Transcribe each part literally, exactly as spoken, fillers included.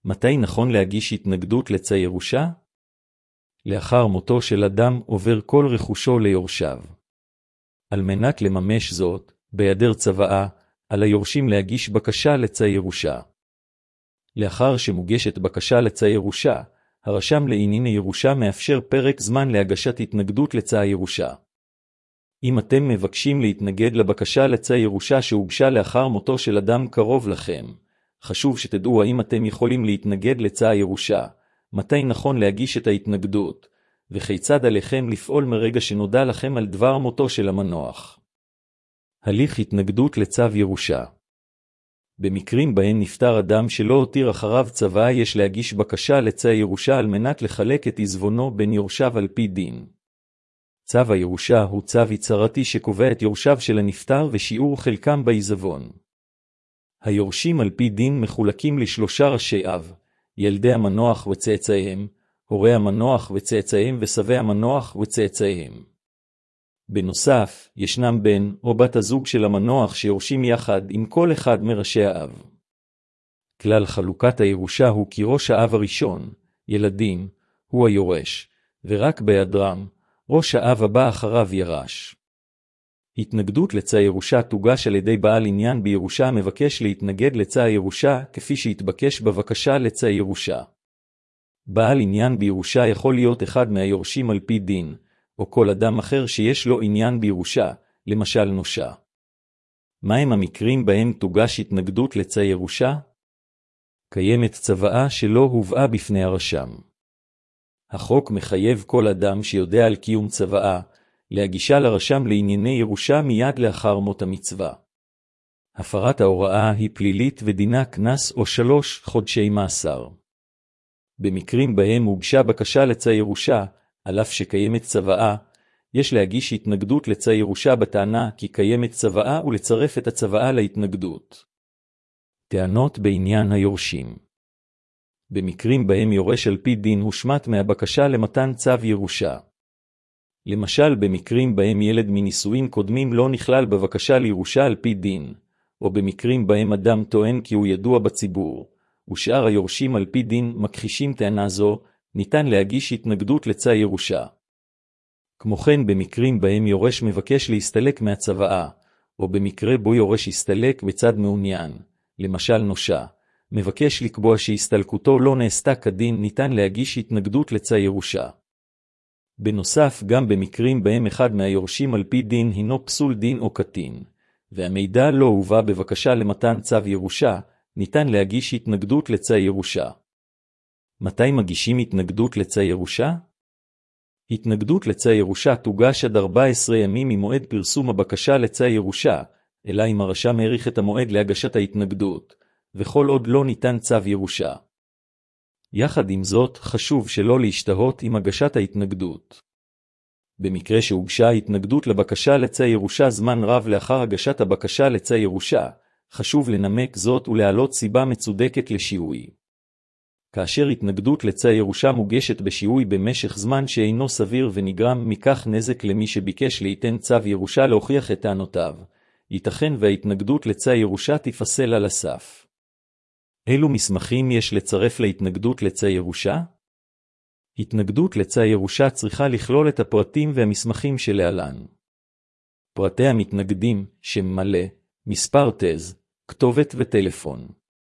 מתי נכון להגיש התנגדות לצו ירושה? לאחר מותו של אדם עובר כל רכושו ליורשיו. על מנת לממש זאת, בהיעדר צוואה, על היורשים להגיש בקשה לצו ירושה. לאחר שמוגשת בקשה לצו ירושה, הרשם לענייני ירושה מאפשר פרק זמן להגשת התנגדות לצו ירושה. אם אתם מבקשים להתנגד לבקשה לצו ירושה שהוגשה לאחר מותו של אדם קרוב לכם, חשוב שתדעו האם אתם יכולים להתנגד לצו ירושה, מתי נכון להגיש את ההתנגדות, וכיצד עליכם לפעול מרגע שנודע לכם על דבר מותו של המנוח. הליך התנגדות לצו ירושה. במקרים בהם נפטר אדם שלא הותיר אחריו צוואה, יש להגיש בקשה לצו ירושה על מנת לחלק את עזבונו בין יורשיו על פי דין. צו הירושה הוא צו יצרתי שקובע את יורשיו של הנפטר ושיעור חלקם בעיזבון. היורשים על פי דין מחולקים לשלושה ראשי אב, ילדי המנוח וצאצאיהם, הורי המנוח וצאצאיהם וסבי המנוח וצאצאיהם. בנוסף, ישנם בן או בת הזוג של המנוח שיורשים יחד עם כל אחד מראשי האב. כלל חלוקת הירושה הוא כי ראש האב הראשון, ילדים, הוא היורש, ורק בהיעדרם, ראש האב הבא אחריו ירש. התנגדות לצו ירושה תוגש על ידי בעל עניין בירושה המבקש להתנגד לצו ירושה כפי שהתבקש בבקשה לצו ירושה. בעל עניין בירושה יכול להיות אחד מהיורשים על פי דין, או כל אדם אחר שיש לו עניין בירושה, למשל נושה. מהם המקרים בהם תוגש התנגדות לצו ירושה? קיימת צוואה שלא הובאה בפני הרשם. החוק מחייב כל אדם שיודע על קיום צוואה, להגישה לרשם לענייני ירושה מיד לאחר מות המצווה. הפרת ההוראה היא פלילית ודינה קנס או שלוש חודשי מאסר. במקרים בהם הוגשה בקשה לצו ירושה, על אף שקיימת צוואה, יש להגיש התנגדות לצו ירושה בטענה כי קיימת צוואה ולצרף את הצוואה להתנגדות. טענות בעניין היורשים. במקרים בהם יורש על פי דין הושמט מהבקשה למתן צו ירושה. למשל במקרים בהם ילד מנישואין קודמים לא נכלל בבקשה לירושה על פי דין, או במקרים בהם אדם טוען כי הוא ידוע בציבור, ושאר היורשים על פי דין מכחישים טענה זו, ניתן להגיש התנגדות לצו ירושה. כמו כן במקרים בהם יורש מבקש להסתלק מהצוואה, או במקרה בו יורש הסתלק בצד מעוניין, למשל נושה, מבקש לקבוע שהסתלקותו לא נעשתה כדין, ניתן להגיש התנגדות לצו ירושה. בנוסף, גם במקרים בהם אחד מהיורשים על פי דין הינו פסול דין או קטין, והמידע לא הובא בבקשה למתן צו ירושה, ניתן להגיש התנגדות לצו ירושה. מתי מגישים התנגדות לצו ירושה? התנגדות לצו ירושה תוגש עד ארבעה עשר ימים ממועד פרסום הבקשה לצו ירושה, אלא אם הרשם האריך את המועד להגשת ההתנגדות, וכל עוד לא ניתן צו ירושה. יחד עם זאת, חשוב שלא להשתהות עם הגשת ההתנגדות. במקרה שהוגשה התנגדות לבקשה לצו ירושה זמן רב לאחר הגשת הבקשה לצו ירושה, חשוב לנמק זאת ולהעלות סיבה מצודקת לשיהוי. כאשר התנגדות לצו ירושה מוגשת בשיהוי במשך זמן שאינו סביר ונגרם מכך נזק למי שביקש ליתן צו ירושה להוכיח את טענותיו, ייתכן וההתנגדות לצו ירושה תיפסל על הסף. אילו מסמכים יש לצרף להתנגדות לצו ירושה? התנגדות לצו ירושה צריכה לכלול את הפרטים והמסמכים שלהלן. פרטי המתנגדים, שם מלא, מספר תז, כתובת וטלפון.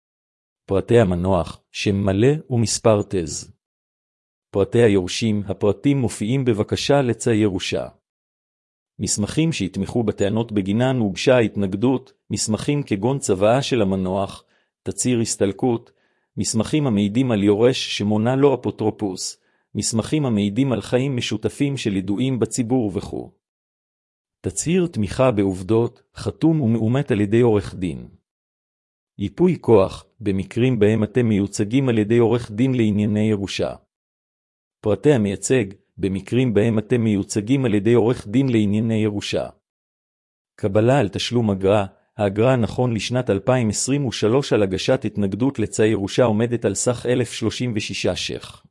פרטי המנוח, שם מלא ומספר תז. פרטי היורשים, הפרטים מופיעים בבקשה לצו ירושה. מסמכים שהתמכו בטענות בגינן הוגשה ההתנגדות, מסמכים כגון צוואה של המנוח, תצהיר הסתלקות, מסמכים המעידים על יורש שמונה לו אפוטרופוס, מסמכים המעידים על חיים משותפים של ידועים בציבור וכו'. תצהיר תמיכה בעובדות, חתום ומאומת על ידי עורך דין. ייפוי כוח, במקרים בהם אתם מיוצגים על ידי עורך דין לענייני ירושה. פרטי המייצג, במקרים בהם אתם מיוצגים על ידי עורך דין לענייני ירושה. קבלה על תשלום אגרה, האגרה נכון לשנת אלפיים עשרים ושלוש על הגשת התנגדות לצו ירושה עומדת על סך אלף שלושים ושישה ש"ח.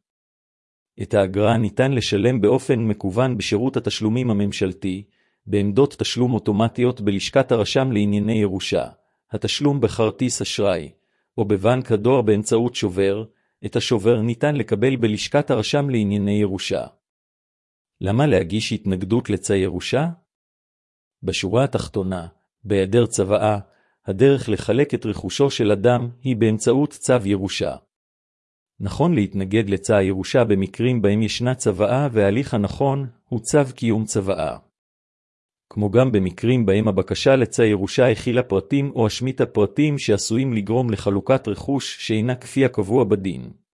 את האגרה ניתן לשלם באופן מקוון בשירות התשלומים הממשלתי, בעמדות תשלום אוטומטיות בלשכת הרשם לענייני ירושה, התשלום בכרטיס אשראי, או בבנק הדואר באמצעות שובר, את השובר ניתן לקבל בלשכת הרשם לענייני ירושה. למה להגיש התנגדות לצו ירושה? בשורה התחתונה, בהיעדר צוואה, הדרך לחלק את רכושו של אדם היא באמצעות צו ירושה. נכון להתנגד לצו ירושה במקרים בהם ישנה צוואה, וההליך הנכון הוא צו קיום צוואה. כמו גם במקרים בהם הבקשה לצו ירושה הכילה פרטים או השמיטה פרטים שעשויים לגרום לחלוקת רכוש שאינה כפי הקבוע בדין.